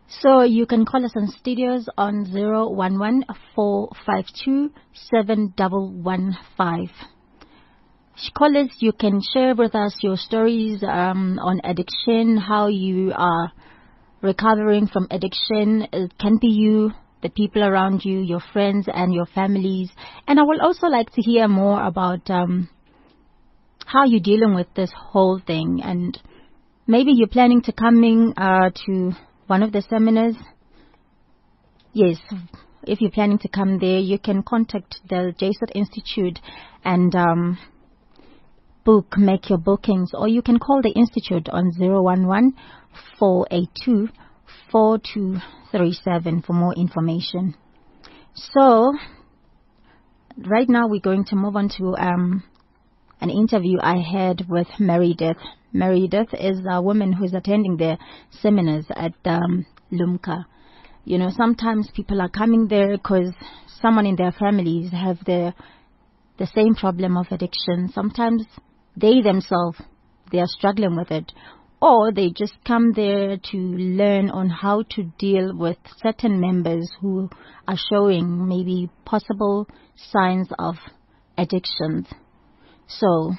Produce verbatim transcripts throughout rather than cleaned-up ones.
So you can call us on studios on zero one one four five two seven one one five. Callers, you can share with us your stories um, on addiction, how you are recovering from addiction. It can be you, the people around you, your friends and your families. And I would also like to hear more about um, how you're dealing with this whole thing. And maybe you're planning to coming uh, to one of the seminars. Yes, if you're planning to come there, you can contact the J S O T Institute and um, book, make your bookings, or you can call the Institute on zero one one four eight two four two three seven for more information. So, right now we're going to move on to um, an interview I had with Meredith. Meredith is a woman who is attending the seminars at um, Lumka. You know, sometimes people are coming there because someone in their families have the the same problem of addiction. Sometimes they themselves, they are struggling with it. Or they just come there to learn on how to deal with certain members who are showing maybe possible signs of addictions. So,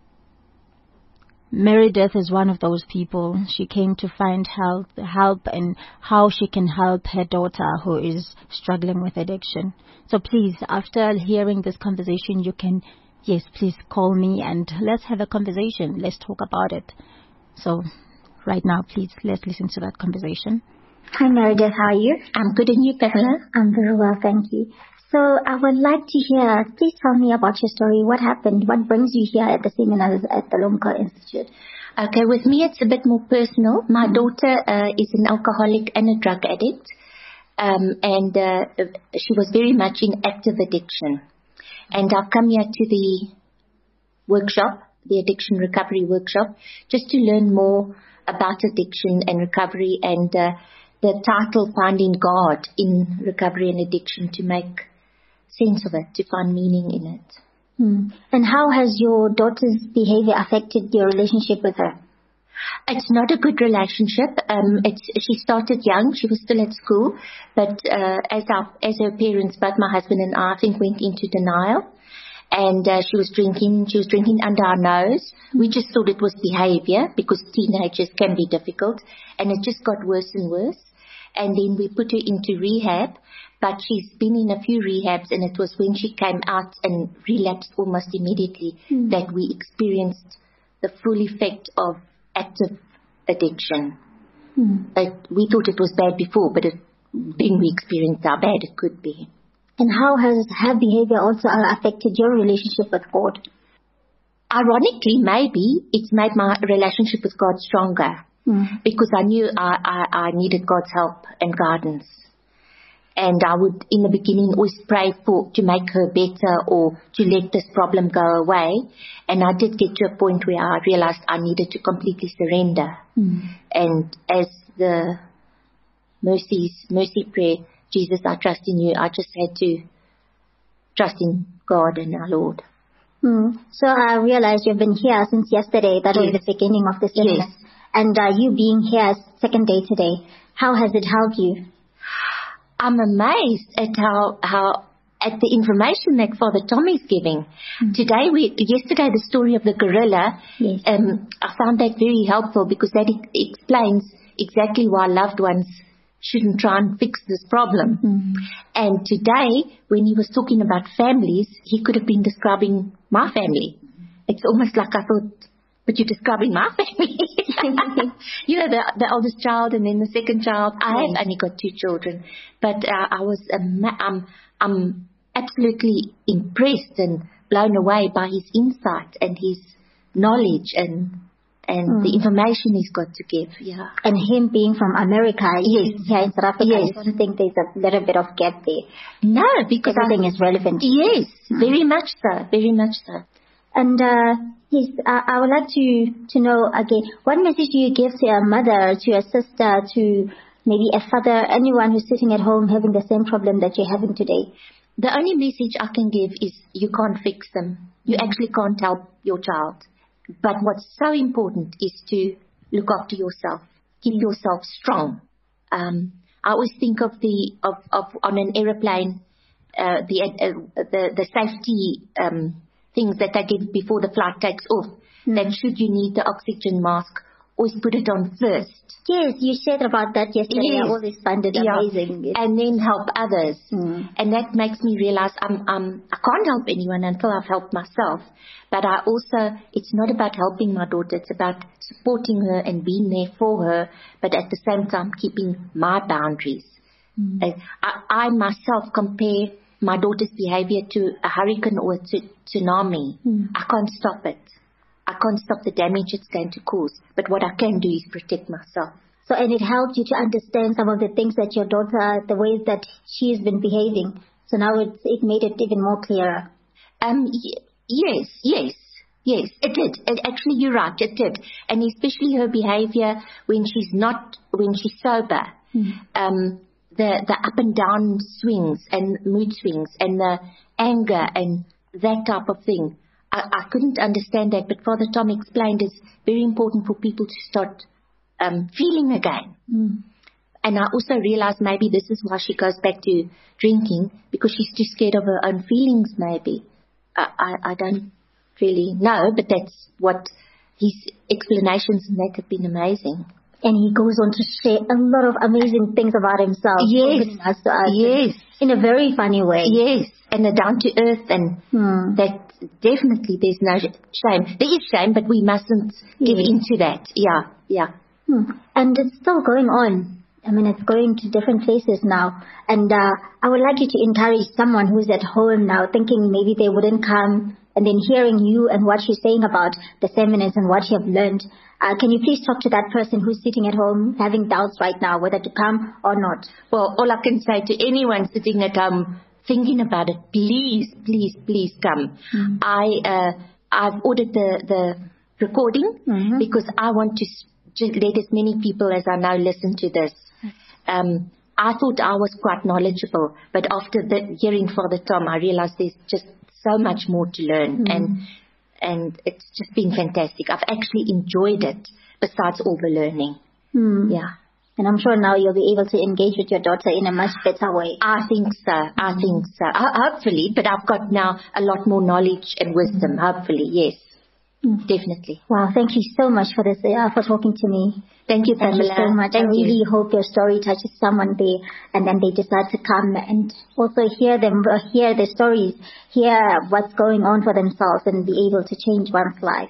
Meredith is one of those people. She came to find help, help and how she can help her daughter who is struggling with addiction. So please, after hearing this conversation, you can, yes, please call me and let's have a conversation. Let's talk about it. So right now, please, let's listen to that conversation. Hi, Meredith. How are you? I'm good, and you, Pamela? I'm very well, thank you. So I would like to hear, please tell me about your story. What happened? What brings you here at the seminars at the Lumka Institute? Okay, with me it's a bit more personal. My mm-hmm. daughter uh, is an alcoholic and a drug addict, um, and uh, she was very much in active addiction. And I've come here to the workshop, the addiction recovery workshop, just to learn more about addiction and recovery, and uh, the title Finding God in Recovery and Addiction, to make sense of it, to find meaning in it. Hmm. And how has your daughter's behavior affected your relationship with her? It's not a good relationship. Um, it's, she started young. She was still at school. But uh, as, our, as her parents, both my husband and I, I think went into denial. And uh, she was drinking. She was drinking under our nose. We just thought it was behavior because teenagers can be difficult. And it just got worse and worse. And then we put her into rehab. But she's been in a few rehabs, and it was when she came out and relapsed almost immediately mm. that we experienced the full effect of active addiction. Mm. It, we thought it was bad before, but it, then we experienced how bad it could be. And how has her behavior also affected your relationship with God? Ironically, maybe it's made my relationship with God stronger mm. because I knew I, I, I needed God's help and guidance. And I would, in the beginning, always pray for to make her better or to let this problem go away. And I did get to a point where I realized I needed to completely surrender. Mm. And as the mercies, mercy prayer, Jesus, I trust in you, I just had to trust in God and our Lord. Mm. So I realized you've been here since yesterday. That yes. was the beginning of the seminar. Yes. And uh, you being here second day today, how has it helped you? I'm amazed at how, how, at the information that Father Tommy's giving. Mm. Today, we, yesterday, the story of the gorilla, yes. um, I found that very helpful because that e- explains exactly why loved ones shouldn't try and fix this problem. Mm. And today, when he was talking about families, he could have been describing my family. It's almost like I thought, but you're describing my family. You know, the the oldest child and then the second child. I yes. have only got two children. But uh, I was, um, I'm, I'm absolutely impressed and blown away by his insight and his knowledge and and mm. the information he's got to give. Yeah. And him being from America, yes. here in South Africa, yes. I don't think there's a little bit of gap there. No, because everything I, is relevant. Yes, mm. very much so, very much so. And uh, yes, uh, I would like to, to know again, what message do you give to a mother, to a sister, to maybe a father, anyone who's sitting at home having the same problem that you're having today? The only message I can give is you can't fix them. You mm-hmm. actually can't help your child. But what's so important is to look after yourself. Keep yourself strong. Um, I always think of the of, of on an aeroplane, uh, the uh, the the safety um, things that they give before the flight takes off. Mm. That should you need the oxygen mask, always put it on first. Yes, you said about that yesterday. Yes. I always find it yeah. amazing. Yes. And then help others. Mm. And that makes me realize I'm, I'm, I can't help anyone until I've helped myself. But I also, it's not about helping my daughter, it's about supporting her and being there for her, but at the same time keeping my boundaries. Mm. Uh, I, I myself compare my daughter's behavior to a hurricane or a t- tsunami. Mm. I can't stop it. I can't stop the damage it's going to cause. But what I can do is protect myself. So, and it helped you to understand some of the things that your daughter, the ways that she's been behaving. So now it, it made it even more clearer. Um, y- yes, yes, yes, it did. It, actually, you're right, it did. And especially her behavior when she's not, when she's sober. Mm. Um, the, the up and down swings and mood swings and the anger and that type of thing. I, I couldn't understand that, but Father Tom explained it's very important for people to start um, feeling again. Mm. And I also realized maybe this is why she goes back to drinking, because she's too scared of her own feelings maybe. I, I, I don't really know, but that's what his explanations and that have been amazing. And he goes on to share a lot of amazing things about himself. Yes, us to us yes. In, in a very funny way. Yes, and a down to earth and hmm. that definitely there's no shame. There is shame, but we mustn't give yes. into that. Yeah, yeah. Hmm. And it's still going on. I mean, it's going to different places now. And uh, I would like you to encourage someone who's at home now thinking maybe they wouldn't come, and then hearing you and what you're saying about the seminars and what you have learned. Uh, can you please talk to that person who's sitting at home having doubts right now whether to come or not? Well, all I can say to anyone sitting at home thinking about it, please, please, please come. Mm-hmm. I, uh, I've ordered the, the recording mm-hmm. because I want to just let as many people as I know listen to this. Um, I thought I was quite knowledgeable, but after the, hearing Father Tom, I realized there's just so much more to learn. Mm-hmm. and and it's just been fantastic. I've actually enjoyed it besides all the learning. Mm. Yeah. And I'm sure now you'll be able to engage with your daughter in a much better way. I think so. I think so. Uh, hopefully, but I've got now a lot more knowledge and wisdom. Hopefully, yes. Mm. Definitely. Wow, thank you so much for this, uh, for talking to me. Thank you, Pamela. Thank you so much. Thank I really you. hope your story touches someone there, and then they decide to come and also hear them, uh, hear their stories, hear what's going on for themselves, and be able to change one's life.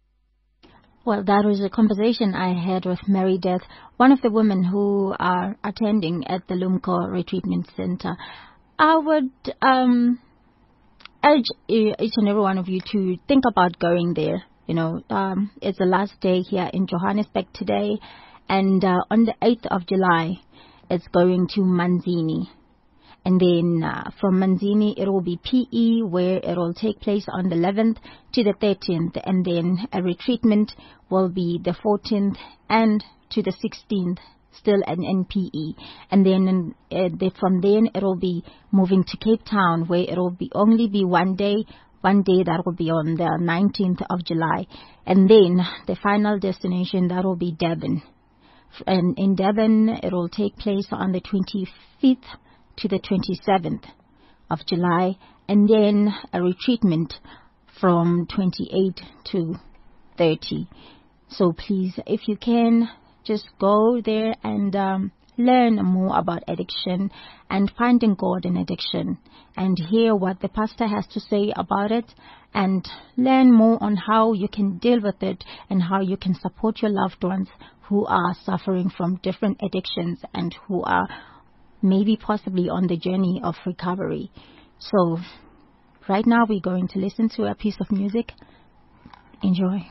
Well, that was a conversation I had with Mary Death, one of the women who are attending at the Lumko Retreatment Center. I would um, urge each and every one of you to think about going there. You know, um, it's the last day here in Johannesburg today, and uh, on the eighth of July, it's going to Manzini. And then uh, from Manzini, it will be P E, where it will take place on the eleventh to the thirteenth. And then a retreatment will be the fourteenth and to the sixteenth, still an N P E. And then uh, the, from then, it will be moving to Cape Town, where it will be only be one day, one day that will be on the nineteenth of July. And then the final destination, that will be Durban. And in Durban, it will take place on the twenty-fifth to the twenty-seventh of July, and then a retreatment from twenty-eight to thirty. So please, if you can, just go there and um, learn more about addiction and finding God in addiction, and hear what the pastor has to say about it, and learn more on how you can deal with it and how you can support your loved ones who are suffering from different addictions and who are maybe possibly on the journey of recovery. So right now we're going to listen to a piece of music. Enjoy.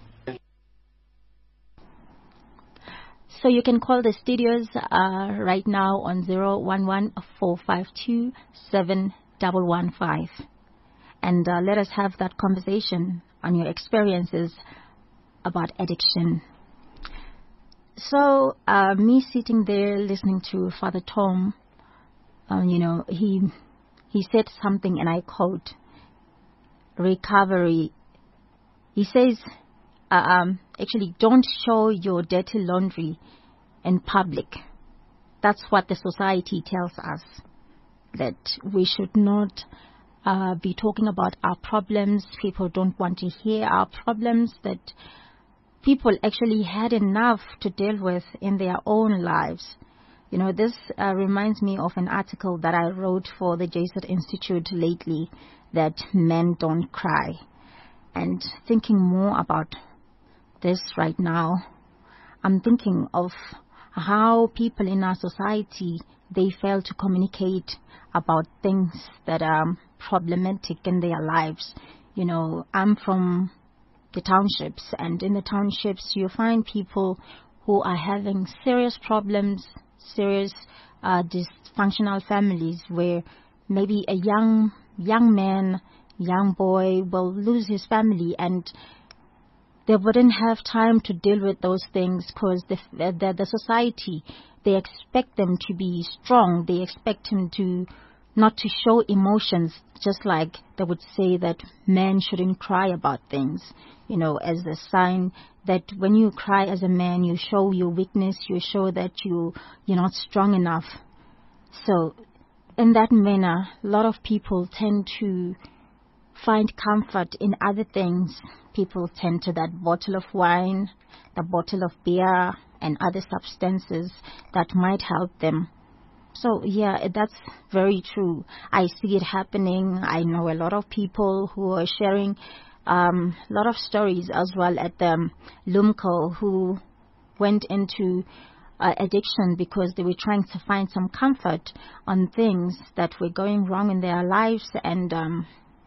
So you can call the studios uh, right now on zero one one, four five two, seven one one five, and uh, let us have that conversation on your experiences about addiction. So, uh, me sitting there listening to Father Tom, um, you know, he he said something, and I quote, recovery. He says, uh, um, actually, don't show your dirty laundry in public. that's what the society tells us, that we should not uh, be talking about our problems. People don't want to hear our problems, that people actually had enough to deal with in their own lives. You know, this uh, reminds me of an article that I wrote for the J S E T Institute lately, that men don't cry. And thinking more about this right now, I'm thinking of how people in our society, they fail to communicate about things that are problematic in their lives. You know, I'm from the townships, and in the townships you find people who are having serious problems, serious uh, dysfunctional families, where maybe a young young man, young boy will lose his family, and they wouldn't have time to deal with those things because the, the the society, they expect them to be strong. They expect him to not to show emotions, just like they would say that men shouldn't cry about things, you know, as a sign that when you cry as a man, you show your weakness, you show that you, you're not strong enough. So in that manner, a lot of people tend to find comfort in other things. People tend to that bottle of wine, the bottle of beer, and other substances that might help them. So, yeah, that's very true. I see it happening. I know a lot of people who are sharing um, a lot of stories as well at the Lumco, who went into uh, addiction because they were trying to find some comfort on things that were going wrong in their lives. And, um,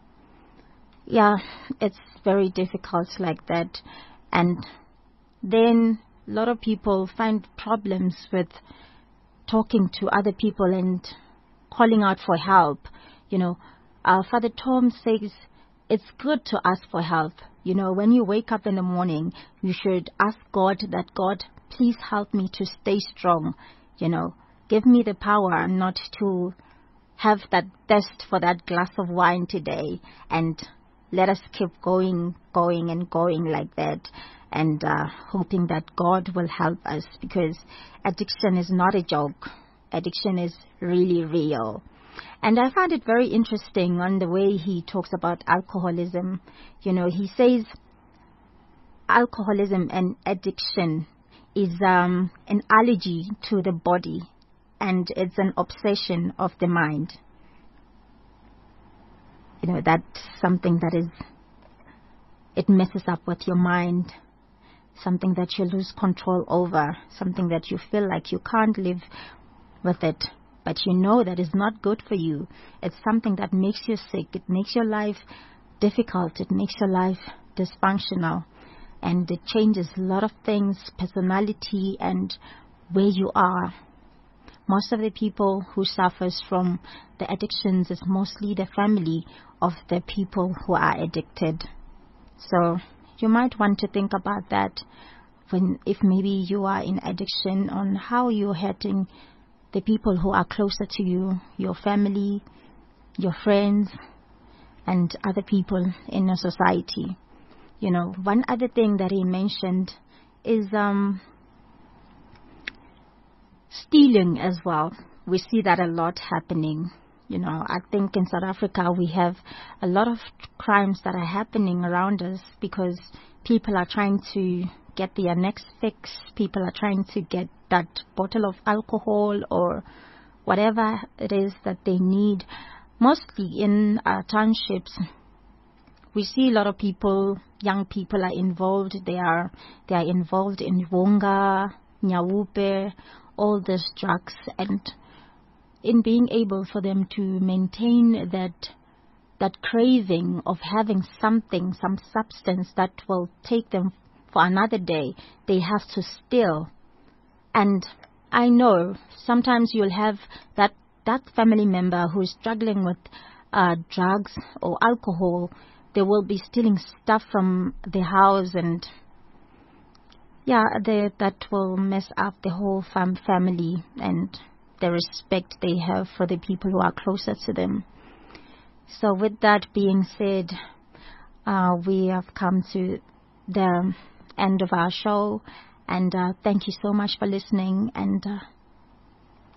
yeah, it's very difficult like that. And then a lot of people find problems with talking to other people and calling out for help. You know, uh, Father Tom says it's good to ask for help. You know, when you wake up in the morning, you should ask God that, God, please help me to stay strong. You know, give me the power not to have that thirst for that glass of wine today, and let us keep going, going and going like that, and uh, hoping that God will help us, because addiction is not a joke. Addiction is really real. And I found it very interesting on the way he talks about alcoholism. You know, he says alcoholism and addiction is um, an allergy to the body, and it's an obsession of the mind. You know, that's something that is, it messes up with your mind, something that you lose control over, something that you feel like you can't live with it, but you know that is not good for you. It's something that makes you sick. It makes your life difficult. It makes your life dysfunctional. And it changes a lot of things, personality and where you are. Most of the people who suffers from the addictions is mostly the family of the people who are addicted. So you might want to think about that when, if maybe you are in addiction, on how you're hurting the people who are closer to you, your family, your friends, and other people in your society. You know, one other thing that he mentioned is um, stealing as well. We see that a lot happening. You know, I think in South Africa we have a lot of crimes that are happening around us because people are trying to get their next fix. People are trying to get that bottle of alcohol or whatever it is that they need. Mostly in uh, townships, we see a lot of people, young people are involved. They are they are involved in Wonga, Nyawupe, all these drugs, and in being able for them to maintain that that craving of having something, some substance that will take them for another day, they have to steal. And I know sometimes you'll have that that family member who is struggling with uh, drugs or alcohol. They will be stealing stuff from the house, and yeah, they, that will mess up the whole fam- family and the respect they have for the people who are closer to them. So with that being said, uh, we have come to the end of our show, and uh, thank you so much for listening, and uh,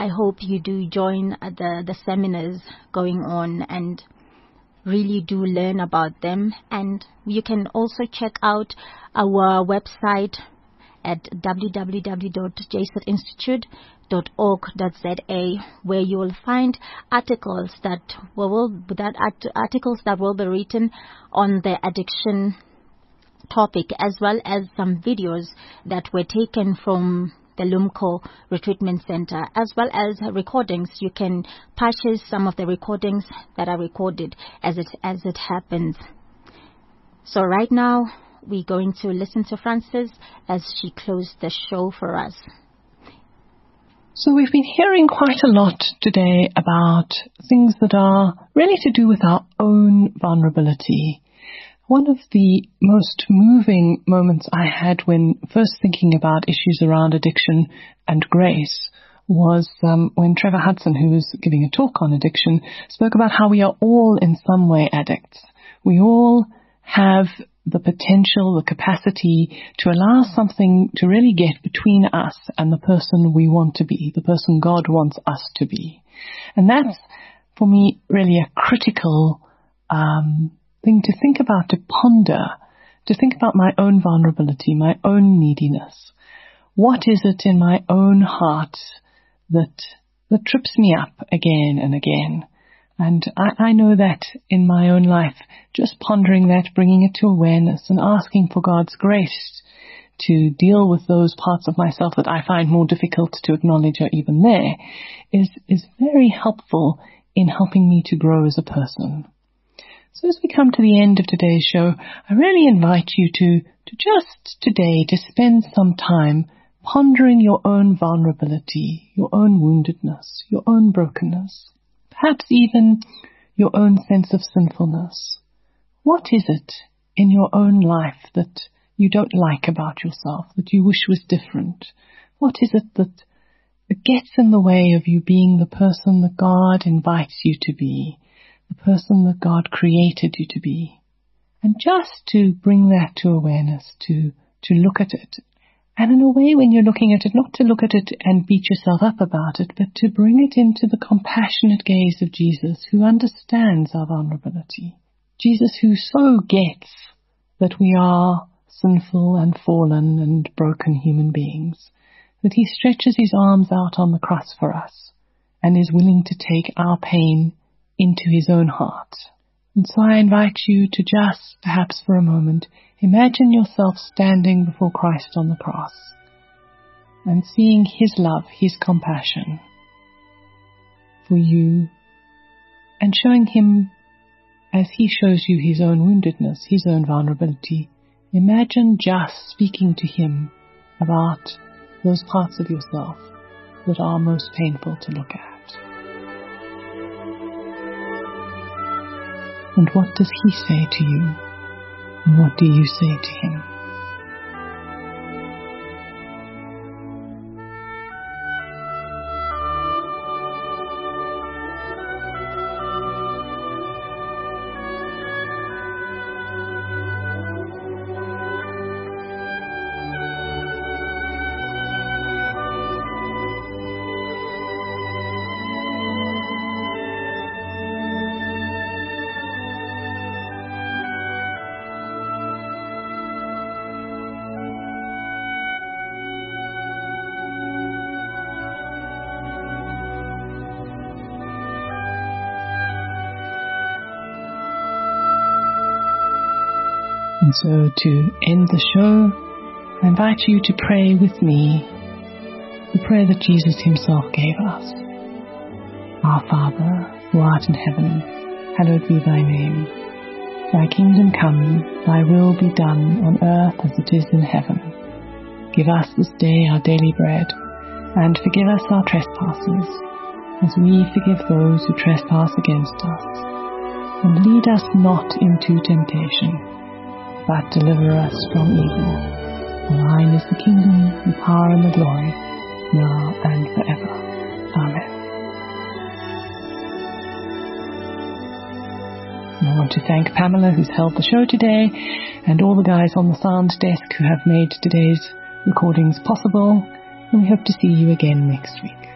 I hope you do join the, the seminars going on and really do learn about them. And you can also check out our website at w w w dot j s e t institute dot org dot z a, where you will find articles that will that articles that will be written on the addiction topic, as well as some videos that were taken from the Lumco Retreatment Center, as well as recordings. You can purchase some of the recordings that are recorded as it as it happens. So right now, we're going to listen to Frances as she closed the show for us. So we've been hearing quite a lot today about things that are really to do with our own vulnerability. One of the most moving moments I had when first thinking about issues around addiction and grace was um, when Trevor Hudson, who was giving a talk on addiction, spoke about how we are all in some way addicts. We all have the potential, the capacity to allow something to really get between us and the person we want to be, the person God wants us to be. And that's, for me, really a critical um thing to think about, to ponder, to think about my own vulnerability, my own neediness. What is it in my own heart that that trips me up again and again? And I, I know that in my own life, just pondering that, bringing it to awareness and asking for God's grace to deal with those parts of myself that I find more difficult to acknowledge are even there, is, is very helpful in helping me to grow as a person. So as we come to the end of today's show, I really invite you to, to just today to spend some time pondering your own vulnerability, your own woundedness, your own brokenness, perhaps even your own sense of sinfulness. What is it in your own life that you don't like about yourself, that you wish was different? What is it that gets in the way of you being the person that God invites you to be, the person that God created you to be? And just to bring that to awareness, to, to look at it. And in a way, when you're looking at it, not to look at it and beat yourself up about it, but to bring it into the compassionate gaze of Jesus, who understands our vulnerability. Jesus, who so gets that we are sinful and fallen and broken human beings, that he stretches his arms out on the cross for us and is willing to take our pain into his own heart. And so I invite you to just, perhaps for a moment, imagine yourself standing before Christ on the cross and seeing his love, his compassion for you, and showing him, as he shows you his own woundedness, his own vulnerability. Imagine just speaking to him about those parts of yourself that are most painful to look at. And what does he say to you? And what do you say to him? And so to end the show, I invite you to pray with me the prayer that Jesus himself gave us. Our Father, who art in heaven, hallowed be thy name. Thy kingdom come, thy will be done on earth as it is in heaven. Give us this day our daily bread, and forgive us our trespasses, as we forgive those who trespass against us. And lead us not into temptation, but deliver us from evil. For thine is the kingdom, the power, and the glory, now and forever. Amen. And I want to thank Pamela, who's held the show today, and all the guys on the sound desk who have made today's recordings possible. And we hope to see you again next week.